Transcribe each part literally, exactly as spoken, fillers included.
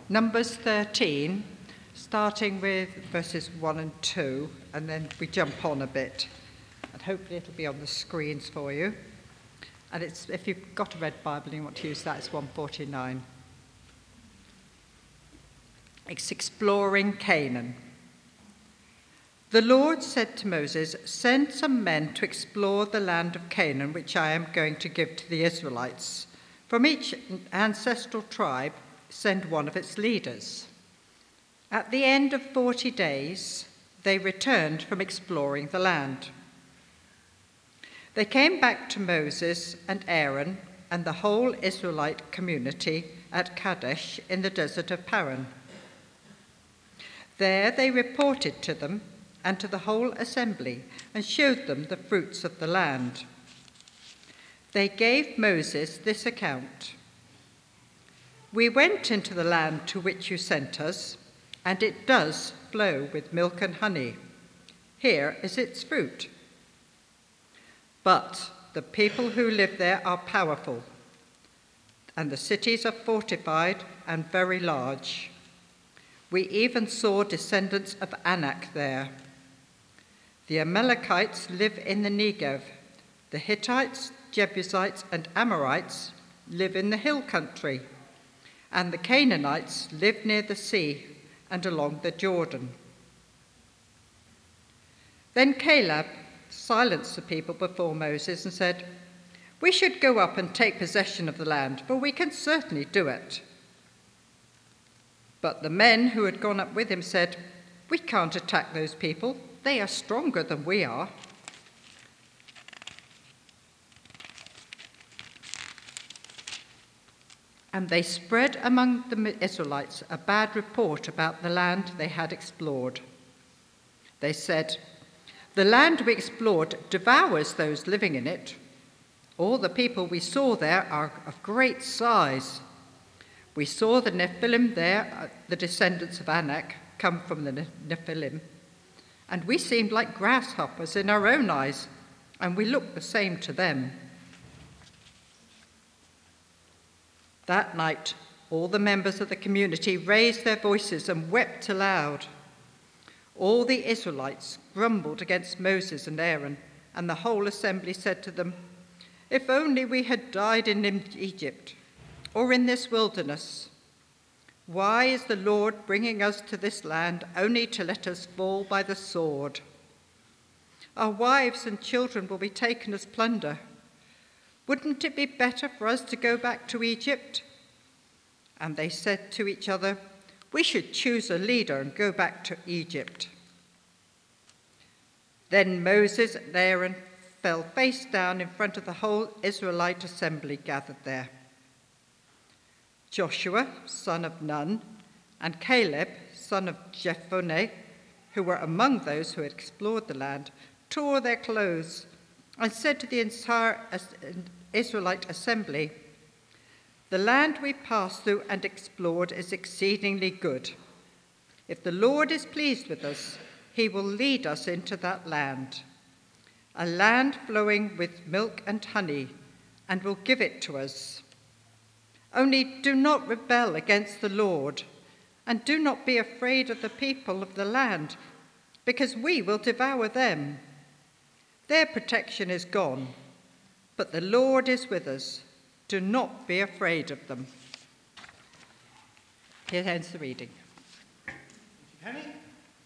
Numbers thirteen, starting with verses one and two, and then we jump on a bit. And hopefully it'll be on the screens for you. And it's, if you've got a red Bible and you want to use that, it's one forty-nine. It's exploring Canaan. The Lord said to Moses, "Send some men to explore the land of Canaan, which I am going to give to the Israelites. From each ancestral tribe, send one of its leaders." At the end of forty days, they returned from exploring the land. They came back to Moses and Aaron and the whole Israelite community at Kadesh in the desert of Paran. There they reported to them and to the whole assembly and showed them the fruits of the land. They gave Moses this account: "We went into the land to which you sent us, and it does flow with milk and honey. Here is its fruit. But the people who live there are powerful, and the cities are fortified and very large. We even saw descendants of Anak there. The Amalekites live in the Negev. The Hittites, Jebusites, and Amorites live in the hill country, and the Canaanites live near the sea and along the Jordan." Then Caleb silenced the people before Moses and said, "We should go up and take possession of the land, for we can certainly do it." But the men who had gone up with him said, "We can't attack those people. They are stronger than we are." And they spread among the Israelites a bad report about the land they had explored. They said, "The land we explored devours those living in it. All the people we saw there are of great size. We saw the Nephilim there, the descendants of Anak, come from the Nephilim, and we seemed like grasshoppers in our own eyes, and we looked the same to them." That night, all the members of the community raised their voices and wept aloud. All the Israelites grumbled against Moses and Aaron, and the whole assembly said to them, "If only we had died in Egypt or in this wilderness. Why is the Lord bringing us to this land only to let us fall by the sword? Our wives and children will be taken as plunder. Wouldn't it be better for us to go back to Egypt?" And they said to each other, "We should choose a leader and go back to Egypt." Then Moses and Aaron fell face down in front of the whole Israelite assembly gathered there. Joshua, son of Nun, and Caleb, son of Jephunneh, who were among those who had explored the land, tore their clothes and said to the entire Israelite assembly, "The land we passed through and explored is exceedingly good. If the Lord is pleased with us, he will lead us into that land, a land flowing with milk and honey, and will give it to us. Only do not rebel against the Lord, and do not be afraid of the people of the land, because we will devour them. Their protection is gone, but the Lord is with us. Do not be afraid of them." Here ends the reading. Thank you, Penny.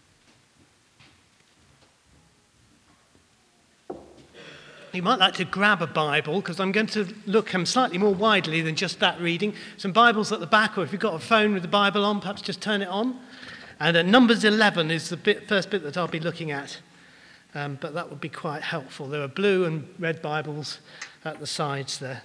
You might like to grab a Bible, because I'm going to look um, slightly more widely than just that reading. Some Bibles at the back, or if you've got a phone with the Bible on, perhaps just turn it on. And uh, Numbers eleven is the bit, first bit that I'll be looking at. Um, but that would be quite helpful. There are blue and red Bibles at the sides there.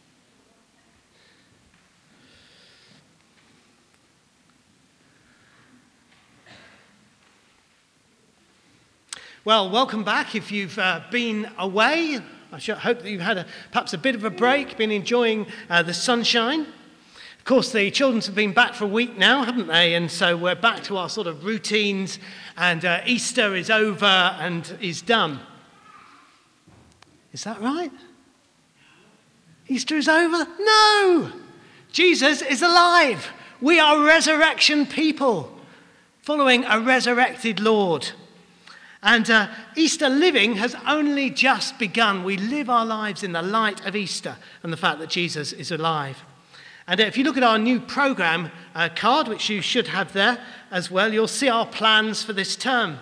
Well, welcome back. If you've uh, been away, I should hope that you've had a, perhaps a bit of a break, been enjoying uh, the sunshine. Of course, the children have been back for a week now, haven't they? And so we're back to our sort of routines, and uh, Easter is over and is done. Is that right? Easter is over? No! Jesus is alive. We are resurrection people, following a resurrected Lord. And uh, Easter living has only just begun. We live our lives in the light of Easter and the fact that Jesus is alive. And if you look at our new programme uh, card, which you should have there as well, you'll see our plans for this term.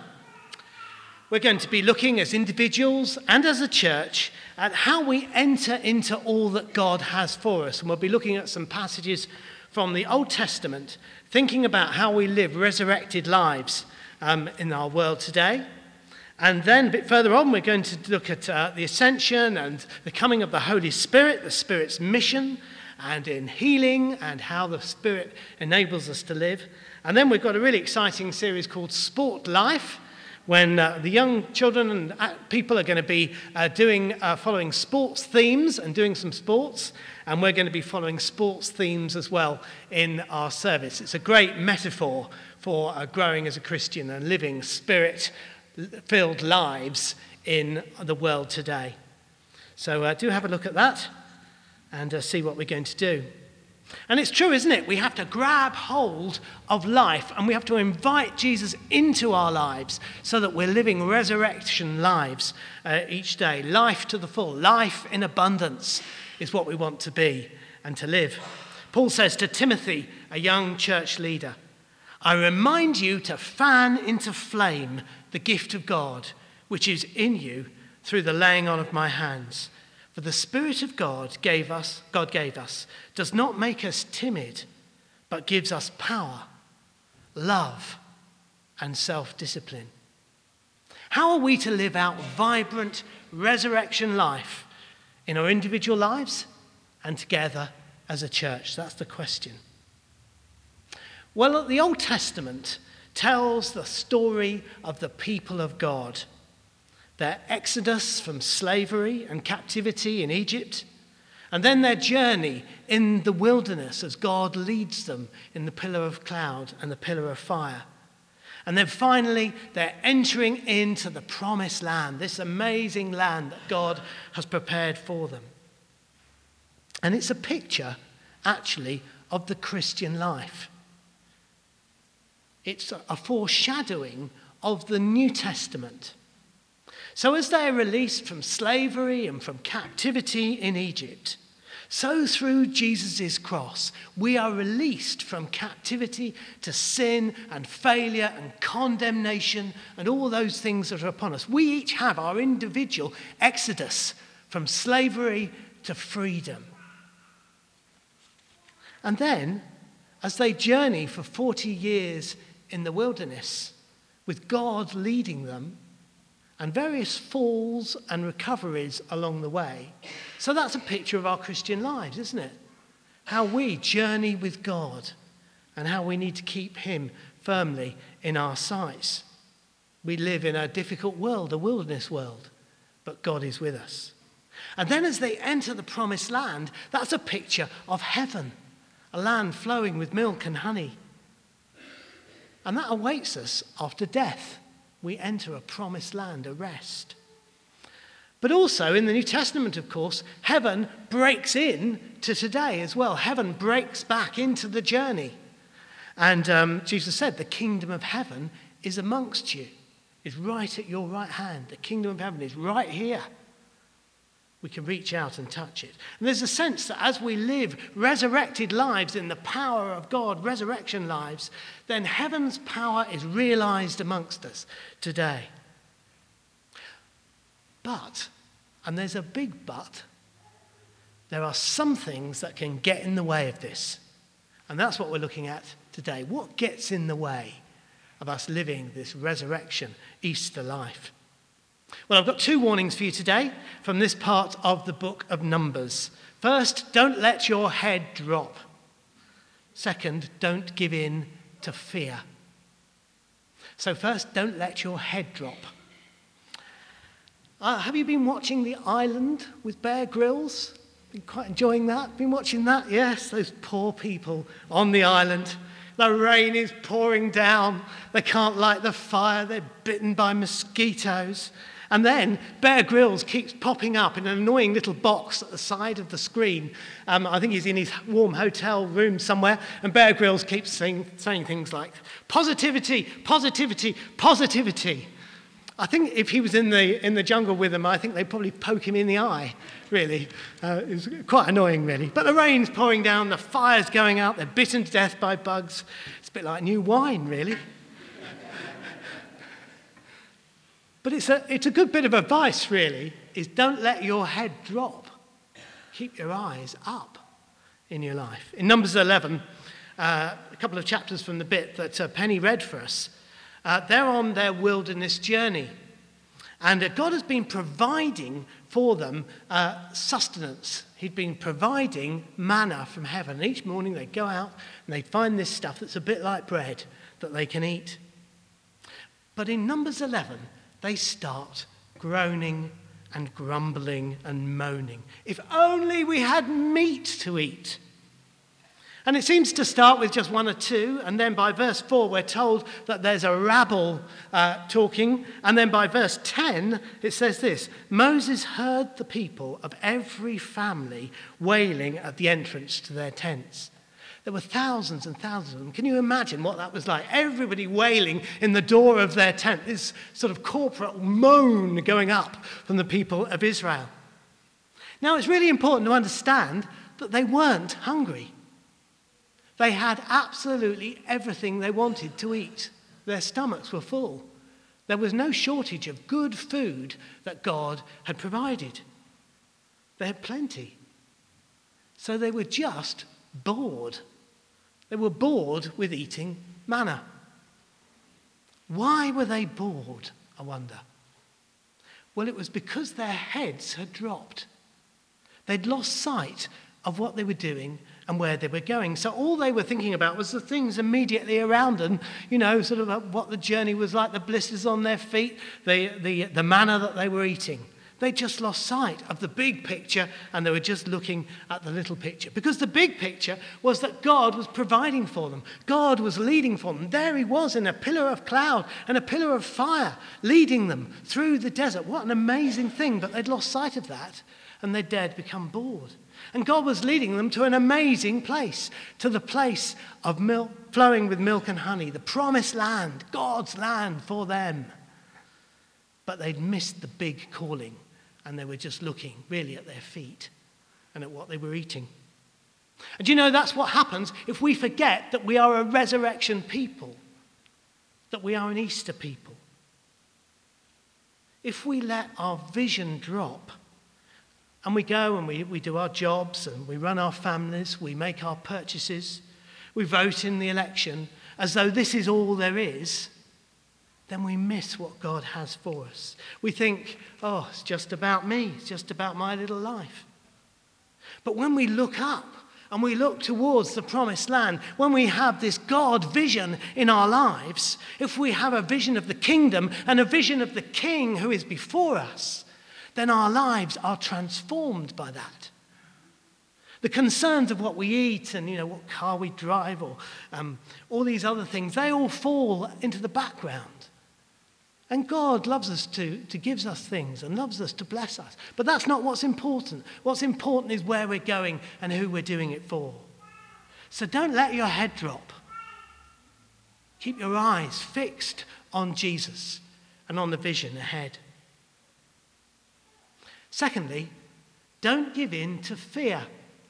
We're going to be looking as individuals and as a church at how we enter into all that God has for us. And we'll be looking at some passages from the Old Testament, thinking about how we live resurrected lives um, in our world today. And then a bit further on, we're going to look at uh, the ascension and the coming of the Holy Spirit, the Spirit's mission, and in healing and how the Spirit enables us to live. And then we've got a really exciting series called Sport Life, when uh, the young children and uh, people are going to be uh, doing, uh, following sports themes and doing some sports. And we're going to be following sports themes as well in our service. It's a great metaphor for uh, growing as a Christian and living Spirit filled lives in the world today. So uh, do have a look at that and uh, see what we're going to do. And it's true, isn't it? We have to grab hold of life and we have to invite Jesus into our lives so that we're living resurrection lives uh, each day. Life to the full, life in abundance is what we want to be and to live. Paul says to Timothy, a young church leader, I remind you to fan into flame the gift of God, which is in you through the laying on of my hands. For the Spirit of God gave us, God gave us, does not make us timid, but gives us power, love, and self-discipline. How are we to live out vibrant resurrection life in our individual lives and together as a church? That's the question. Well, the Old Testament tells the story of the people of God, their exodus from slavery and captivity in Egypt, and then their journey in the wilderness as God leads them in the pillar of cloud and the pillar of fire. And then finally, they're entering into the promised land, this amazing land that God has prepared for them. And it's a picture, actually, of the Christian life. It's a foreshadowing of the New Testament. So as they are released from slavery and from captivity in Egypt, so through Jesus' cross, we are released from captivity to sin and failure and condemnation and all those things that are upon us. We each have our individual exodus from slavery to freedom. And then, as they journey for forty years in the wilderness, with God leading them, and various falls and recoveries along the way. So that's a picture of our Christian lives, isn't it? How we journey with God and how we need to keep him firmly in our sights. We live in a difficult world, a wilderness world, but God is with us. And then as they enter the promised land, that's a picture of heaven, a land flowing with milk and honey. And that awaits us after death. We enter a promised land, a rest. But also in the New Testament, of course, heaven breaks in to today as well. Heaven breaks back into the journey. And um, Jesus said, the kingdom of heaven is amongst you, is right at your right hand. The kingdom of heaven is right here. We can reach out and touch it. And there's a sense that as we live resurrected lives in the power of God, resurrection lives, then heaven's power is realized amongst us today. But, and there's a big but, there are some things that can get in the way of this. And that's what we're looking at today. What gets in the way of us living this resurrection Easter life? Well, I've got two warnings for you today from this part of the book of Numbers. First, don't let your head drop. Second, don't give in to fear. So first, don't let your head drop. Uh, have you been watching The Island with Bear Grylls? Been quite enjoying that? Been watching that? Yes, those poor people on the island. The rain is pouring down. They can't light the fire. They're bitten by mosquitoes. And then Bear Grylls keeps popping up in an annoying little box at the side of the screen. Um, I think he's in his warm hotel room somewhere, and Bear Grylls keeps saying, saying things like, positivity, positivity, positivity. I think if he was in the in the jungle with them, I think they'd probably poke him in the eye, really. Uh, it was quite annoying, really. But the rain's pouring down, the fire's going out, they're bitten to death by bugs. It's a bit like new wine, really. But it's a, it's a good bit of advice, really, is don't let your head drop. Keep your eyes up in your life. In Numbers eleven, uh, a couple of chapters from the bit that uh, Penny read for us, uh, they're on their wilderness journey. And uh, God has been providing for them uh, sustenance. He'd been providing manna from heaven. And each morning they'd go out and they'd find this stuff that's a bit like bread that they can eat. But in Numbers eleven, they start groaning and grumbling and moaning. If only we had meat to eat. And it seems to start with just one or two, and then by verse four we're told that there's a rabble uh, talking, and then by verse ten it says this: Moses heard the people of every family wailing at the entrance to their tents. There were thousands and thousands of them. Can you imagine what that was like? Everybody wailing in the door of their tent, this sort of corporate moan going up from the people of Israel. Now, it's really important to understand that they weren't hungry. They had absolutely everything they wanted to eat. Their stomachs were full. There was no shortage of good food that God had provided. They had plenty. So they were just bored. They were bored with eating manna. Why were they bored, I wonder? Well, it was because their heads had dropped. They'd lost sight of what they were doing and where they were going. So all they were thinking about was the things immediately around them, you know, sort of what the journey was like, the blisters on their feet, the, the, the manna that they were eating. They just lost sight of the big picture, and they were just looking at the little picture. Because the big picture was that God was providing for them. God was leading for them. There he was in a pillar of cloud and a pillar of fire, leading them through the desert. What an amazing thing, but they'd lost sight of that, and they dared become bored. And God was leading them to an amazing place, to the place of milk, flowing with milk and honey, the promised land, God's land for them. But they'd missed the big calling. And they were just looking really at their feet and at what they were eating. And you know, that's what happens if we forget that we are a resurrection people, that we are an Easter people. If we let our vision drop and we go and we, we do our jobs and we run our families, we make our purchases, we vote in the election as though this is all there is, then we miss what God has for us. We think, oh, it's just about me. It's just about my little life. But when we look up and we look towards the promised land, when we have this God vision in our lives, if we have a vision of the kingdom and a vision of the King who is before us, then our lives are transformed by that. The concerns of what we eat and, you know, what car we drive or um, all these other things, they all fall into the background. And God loves us to, to gives us things and loves us to bless us. But that's not what's important. What's important is where we're going and who we're doing it for. So don't let your head drop. Keep your eyes fixed on Jesus and on the vision ahead. Secondly, don't give in to fear.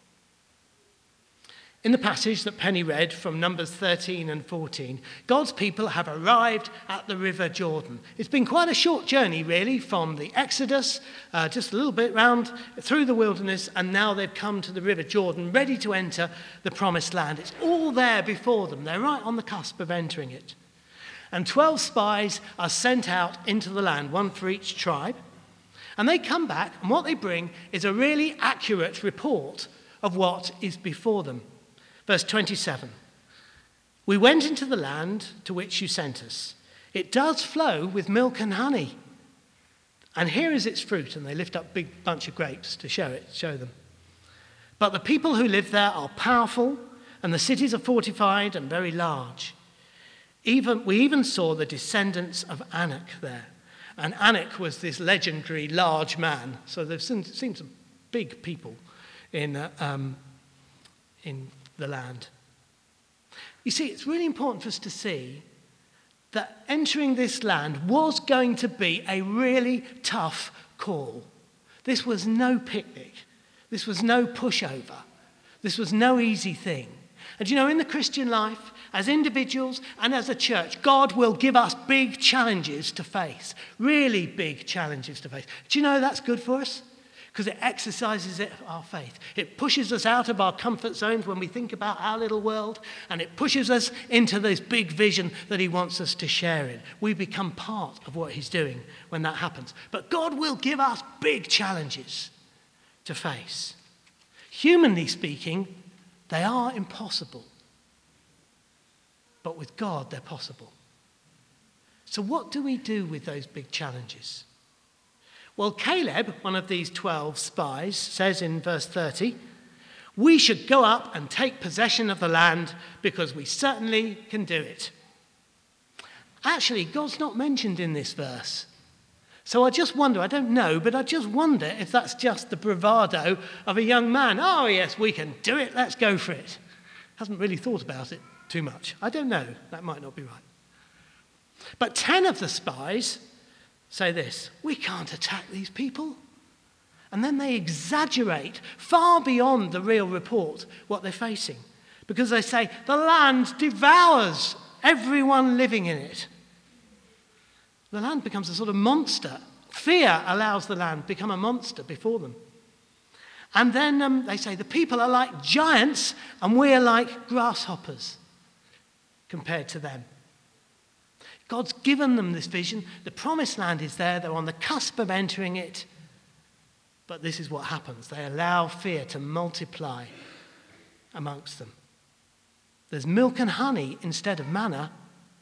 In the passage that Penny read from Numbers thirteen and fourteen, God's people have arrived at the River Jordan. It's been quite a short journey, really, from the Exodus, uh, just a little bit round through the wilderness, and now they've come to the River Jordan, ready to enter the Promised Land. It's all there before them. They're right on the cusp of entering it. And twelve spies are sent out into the land, one for each tribe. And they come back, and what they bring is a really accurate report of what is before them. Verse twenty-seven, we went into the land to which you sent us. It does flow with milk and honey. And here is its fruit. And they lift up a big bunch of grapes to show it, show them. But the people who live there are powerful, and the cities are fortified and very large. Even, we even saw the descendants of Anak there. And Anak was this legendary large man. So they've seen, seen some big people in, uh, um, in the land. You see, it's really important for us to see that entering this land was going to be a really tough call. This was no picnic. This was no pushover. This was no easy thing. And you know, in the Christian life, as individuals and as a church, God will give us big challenges to face. Really big challenges to face. Do you know that's good for us? Because it exercises it, our faith. It pushes us out of our comfort zones when we think about our little world, and it pushes us into this big vision that he wants us to share in. We become part of what he's doing when that happens. But God will give us big challenges to face. Humanly speaking, they are impossible. But with God, they're possible. So what do we do with those big challenges? Well, Caleb, one of these twelve spies, says in verse thirty, we should go up and take possession of the land because we certainly can do it. Actually, God's not mentioned in this verse. So I just wonder, I don't know, but I just wonder if that's just the bravado of a young man. Oh, yes, we can do it. Let's go for it. Hasn't really thought about it too much. I don't know. That might not be right. But ten of the spies say this: we can't attack these people. And then they exaggerate far beyond the real report what they're facing, because they say the land devours everyone living in it. The land becomes a sort of monster. Fear allows the land to become a monster before them. And then um, they say the people are like giants and we are like grasshoppers compared to them. God's given them this vision. The promised land is there. They're on the cusp of entering it. But this is what happens. They allow fear to multiply amongst them. There's milk and honey instead of manna.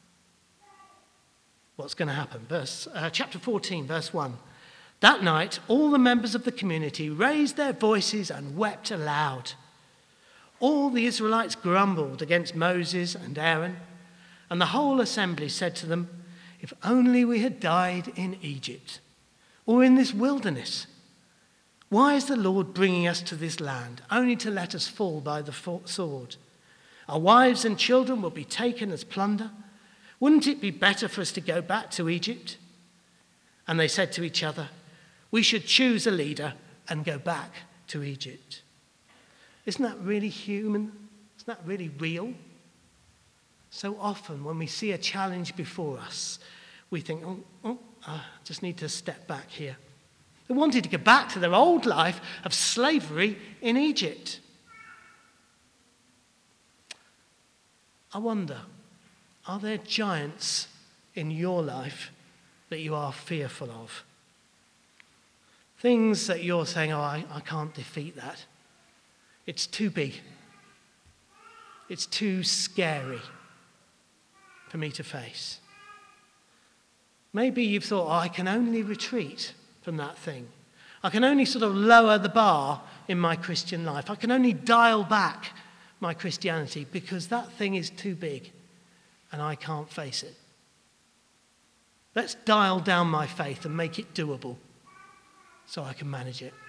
What's going to happen? Verse, uh, chapter fourteen, verse one. That night, all the members of the community raised their voices and wept aloud. All the Israelites grumbled against Moses and Aaron. And the whole assembly said to them, if only we had died in Egypt or in this wilderness. Why is the Lord bringing us to this land only to let us fall by the sword? Our wives and children will be taken as plunder. Wouldn't it be better for us to go back to Egypt? And they said to each other, we should choose a leader and go back to Egypt. Isn't that really human? Isn't that really real? So often when we see a challenge before us, we think, oh, oh I just need to step back here. They wanted to go back to their old life of slavery in Egypt. I wonder, are there giants in your life that you are fearful of? Things that you're saying, oh, I, I can't defeat that. It's too big. It's too scary for me to face. Maybe you've thought, oh, I can only retreat from that thing. I can only sort of lower the bar in my Christian life. I can only dial back my Christianity because that thing is too big and I can't face it. Let's dial down my faith and make it doable so I can manage it.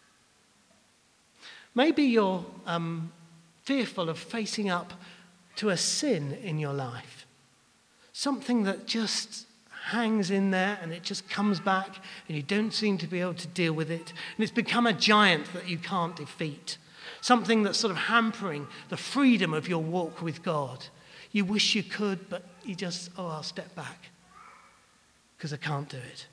Maybe you're um, fearful of facing up to a sin in your life. Something that just hangs in there and it just comes back and you don't seem to be able to deal with it. And it's become a giant that you can't defeat. Something that's sort of hampering the freedom of your walk with God. You wish you could, but you just, oh, I'll step back because I can't do it.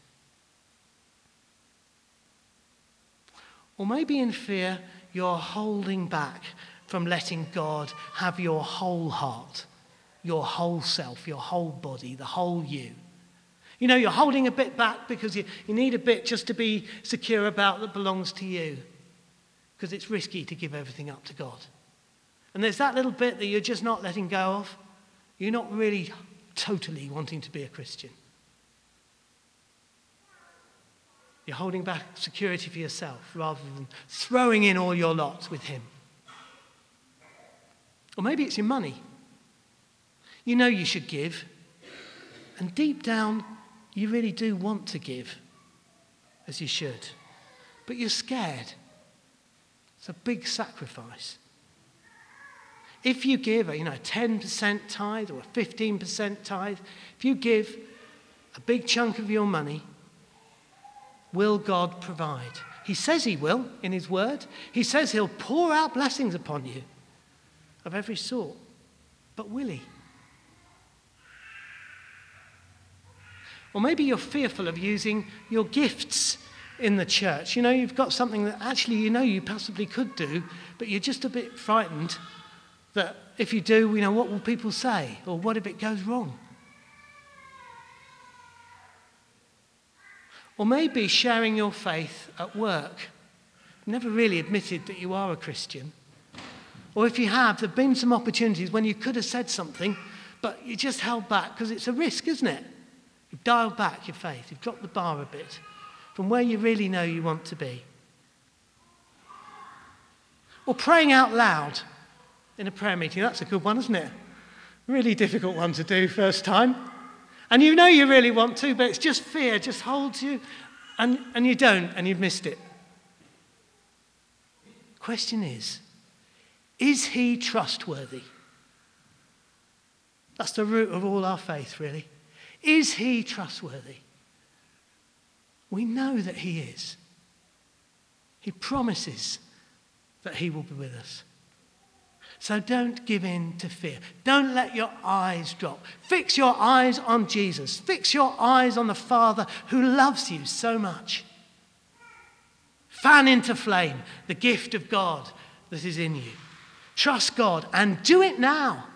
Or maybe in fear, you're holding back from letting God have your whole heart, your whole self, your whole body, the whole you. You know, you're holding a bit back because you, you need a bit just to be secure about that belongs to you. Because it's risky to give everything up to God. And there's that little bit that you're just not letting go of. You're not really totally wanting to be a Christian. You're holding back security for yourself rather than throwing in all your lot with him. Or maybe it's your money. You know you should give. And deep down, you really do want to give, as you should, but you're scared. It's a big sacrifice. If you give a, you know, a ten percent tithe or a fifteen percent tithe, if you give a big chunk of your money, will God provide? He says he will in his word. He says he'll pour out blessings upon you of every sort. But will he? Or maybe you're fearful of using your gifts in the church. You know, you've got something that actually you know you possibly could do, but you're just a bit frightened that if you do, you know, what will people say? Or what if it goes wrong? Or maybe sharing your faith at work. You've never really admitted that you are a Christian. Or if you have, there have been some opportunities when you could have said something, but you just held back because it's a risk, isn't it? You've dialed back your faith. You've dropped the bar a bit from where you really know you want to be. Or praying out loud in a prayer meeting. That's a good one, isn't it? Really difficult one to do first time. And you know you really want to, but it's just fear just holds you, and, and you don't, and you've missed it. The question is, is he trustworthy? That's the root of all our faith, really. Is he trustworthy? We know that he is. He promises that he will be with us. So don't give in to fear. Don't let your eyes drop. Fix your eyes on Jesus. Fix your eyes on the Father who loves you so much. Fan into flame the gift of God that is in you. Trust God and do it now.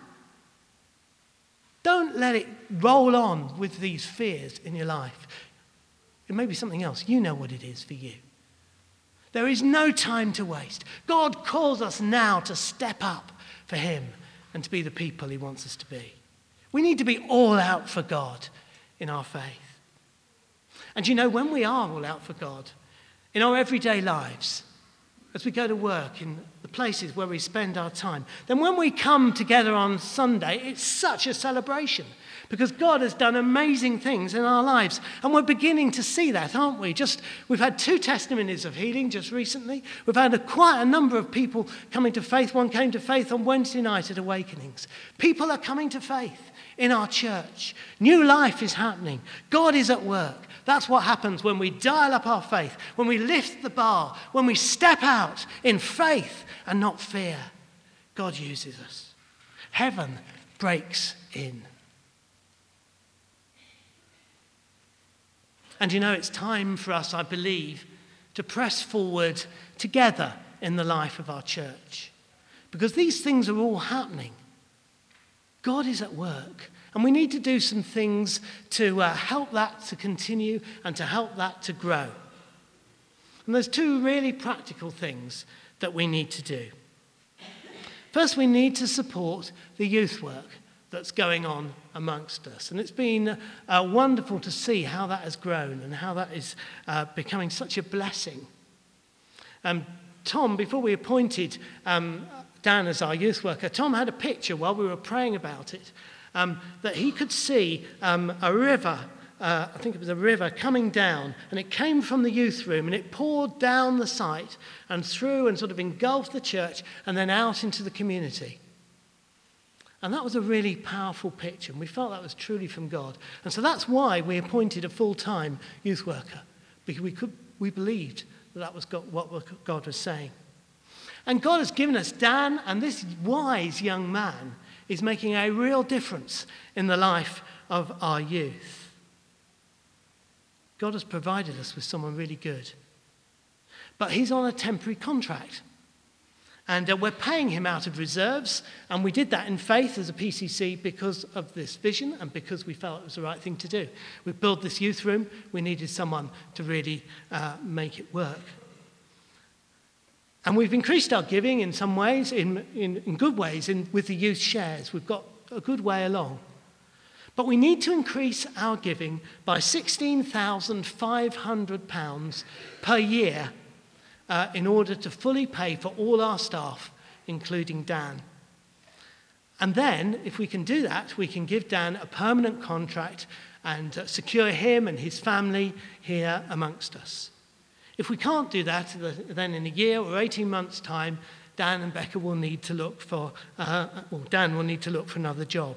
Don't let it roll on with these fears in your life. It may be something else. You know what it is for you. There is no time to waste. God calls us now to step up for him and to be the people he wants us to be. We need to be all out for God in our faith. And you know, when we are all out for God, in our everyday lives, as we go to work in the places where we spend our time, then when we come together on Sunday, it's such a celebration because God has done amazing things in our lives. And we're beginning to see that, aren't we? Just we've had two testimonies of healing just recently. We've had a, quite a number of people coming to faith. One came to faith on Wednesday night at Awakenings. People are coming to faith in our church. New life is happening. God is at work. That's what happens when we dial up our faith, when we lift the bar, when we step out in faith and not fear. God uses us. Heaven breaks in. And you know, it's time for us, I believe, to press forward together in the life of our church. Because these things are all happening. God is at work. And we need to do some things to uh, help that to continue and to help that to grow. And there's two really practical things that we need to do. First, we need to support the youth work that's going on amongst us. And it's been uh, wonderful to see how that has grown and how that is uh, becoming such a blessing. Um, Tom, before we appointed um, Dan as our youth worker, Tom had a picture while we were praying about it, um, that he could see um, a river, uh, I think it was a river coming down, and it came from the youth room and it poured down the site and through and sort of engulfed the church and then out into the community. And that was a really powerful picture, and we felt that was truly from God. And so that's why we appointed a full-time youth worker, because we could, we believed that that was God, what God was saying. And God has given us Dan, and this wise young man is making a real difference in the life of our youth. God has provided us with someone really good. But he's on a temporary contract. And uh, we're paying him out of reserves, and we did that in faith as a P C C because of this vision and because we felt it was the right thing to do. We built this youth room. We needed someone to really uh, make it work. And we've increased our giving in some ways, in, in, in good ways, in, with the youth shares. We've got a good way along. But we need to increase our giving by sixteen thousand five hundred pounds per year Uh, in order to fully pay for all our staff, including Dan. And then, if we can do that, we can give Dan a permanent contract and uh, secure him and his family here amongst us. If we can't do that, then in a year or eighteen months' time, Dan and Becca will need to look for, uh, well, Dan will need to look for another job.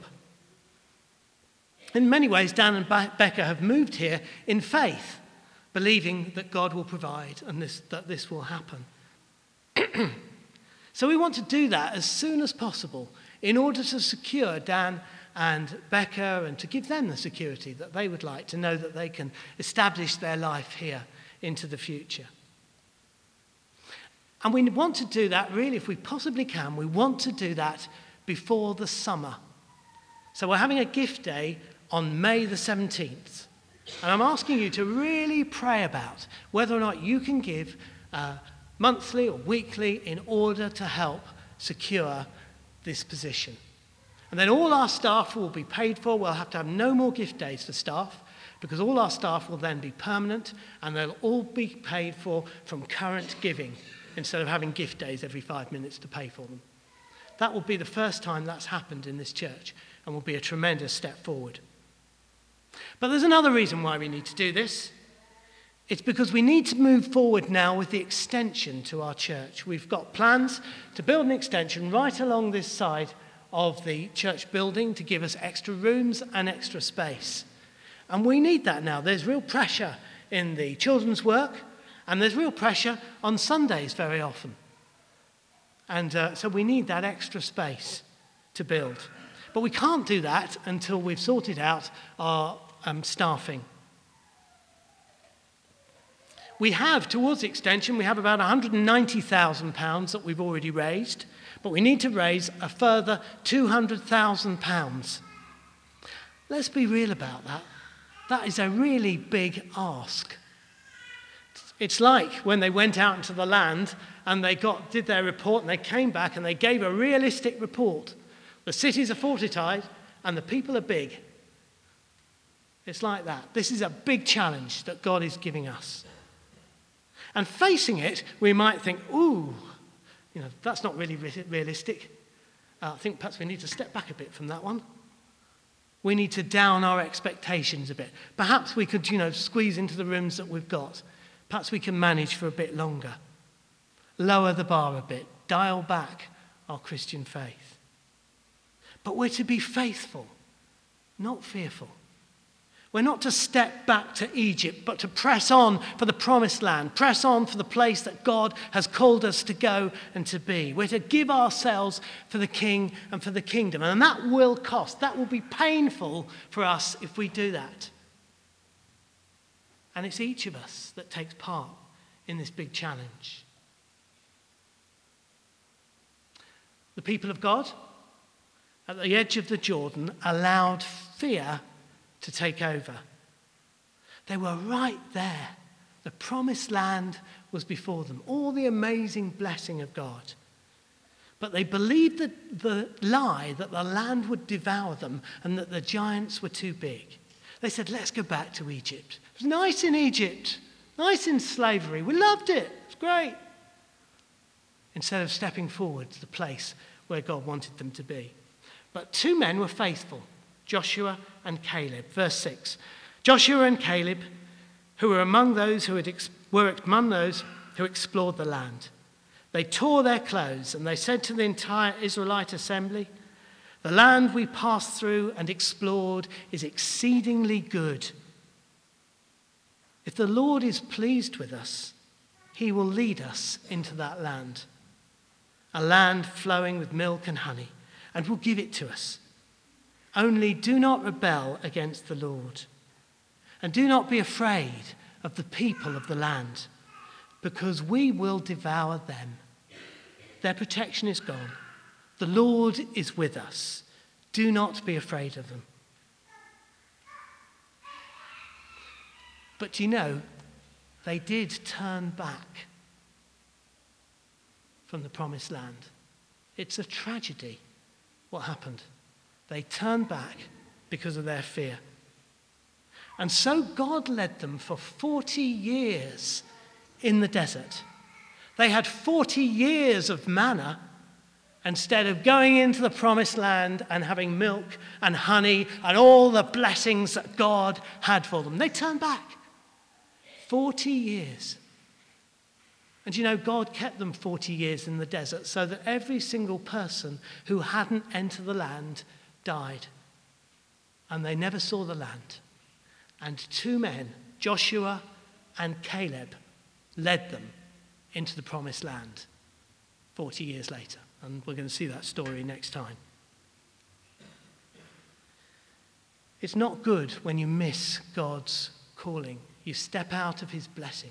In many ways, Dan and Be- Becca have moved here in faith, believing that God will provide and this, that this will happen. So we want to do that as soon as possible in order to secure Dan and Becca and to give them the security that they would like to know that they can establish their life here into the future. And we want to do that, really, if we possibly can, we want to do that before the summer. So we're having a gift day on May the seventeenth. And I'm asking you to really pray about whether or not you can give uh, monthly or weekly in order to help secure this position. And then all our staff will be paid for. We'll have to have no more gift days for staff because all our staff will then be permanent and they'll all be paid for from current giving instead of having gift days every five minutes to pay for them. That will be the first time that's happened in this church and will be a tremendous step forward. But there's another reason why we need to do this. It's because we need to move forward now with the extension to our church. We've got plans to build an extension right along this side of the church building to give us extra rooms and extra space. And we need that now. There's real pressure in the children's work, and there's real pressure on Sundays very often. And uh, so we need that extra space to build. But we can't do that until we've sorted out our um, staffing. We have, towards the extension, we have about one hundred ninety thousand pounds that we've already raised, but we need to raise a further two hundred thousand pounds. Let's be real about that. That is a really big ask. It's like when they went out into the land and they got did their report and they came back and they gave a realistic report. The cities are fortified and the people are big. It's like that. This is a big challenge that God is giving us. And facing it, we might think, ooh, you know, that's not really re- realistic. Uh, I think perhaps we need to step back a bit from that one. We need to down our expectations a bit. Perhaps we could, you know, squeeze into the rooms that we've got. Perhaps we can manage for a bit longer. Lower the bar a bit. Dial back our Christian faith. But we're to be faithful, not fearful. We're not to step back to Egypt, but to press on for the promised land, press on for the place that God has called us to go and to be. We're to give ourselves for the King and for the kingdom. And that will cost. That will be painful for us if we do that. And it's each of us that takes part in this big challenge. The people of God at the edge of the Jordan allowed fear to take over. They were right there. The promised land was before them. All the amazing blessing of God. But they believed the, the lie that the land would devour them and that the giants were too big. They said, let's go back to Egypt. It was nice in Egypt. Nice in slavery. We loved it. It's great. Instead of stepping forward to the place where God wanted them to be. But two men were faithful. Joshua and Caleb. Verse six. Joshua and Caleb, who were among those who had ex- were among those who explored the land. They tore their clothes and they said to the entire Israelite assembly, the land we passed through and explored is exceedingly good. If the Lord is pleased with us, he will lead us into that land, a land flowing with milk and honey, and will give it to us. Only do not rebel against the Lord. And do not be afraid of the people of the land, because we will devour them. Their protection is gone. The Lord is with us. Do not be afraid of them. But do you know, they did turn back from the promised land. It's a tragedy what happened. They turned back because of their fear. And so God led them for forty years in the desert. They had forty years of manna, instead of going into the promised land and having milk and honey and all the blessings that God had for them. They turned back. forty years. And you know, God kept them forty years in the desert so that every single person who hadn't entered the land died. And they never saw the land. And two men, Joshua and Caleb, led them into the promised land forty years later. And we're going to see that story next time. It's not good when you miss God's calling. You step out of his blessing.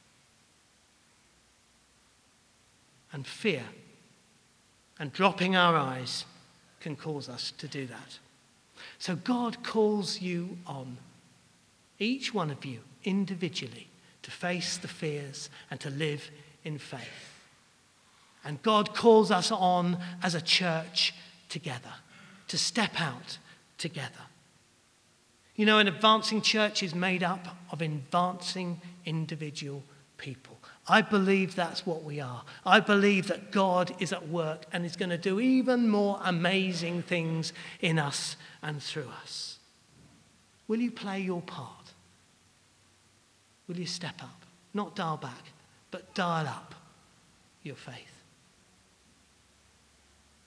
And fear and dropping our eyes can cause us to do that. So God calls you on, each one of you individually, to face the fears and to live in faith. And God calls us on as a church together, to step out together. You know, an advancing church is made up of advancing individual people. I believe that's what we are. I believe that God is at work and is going to do even more amazing things in us and through us. Will you play your part? Will you step up? Not dial back, but dial up your faith.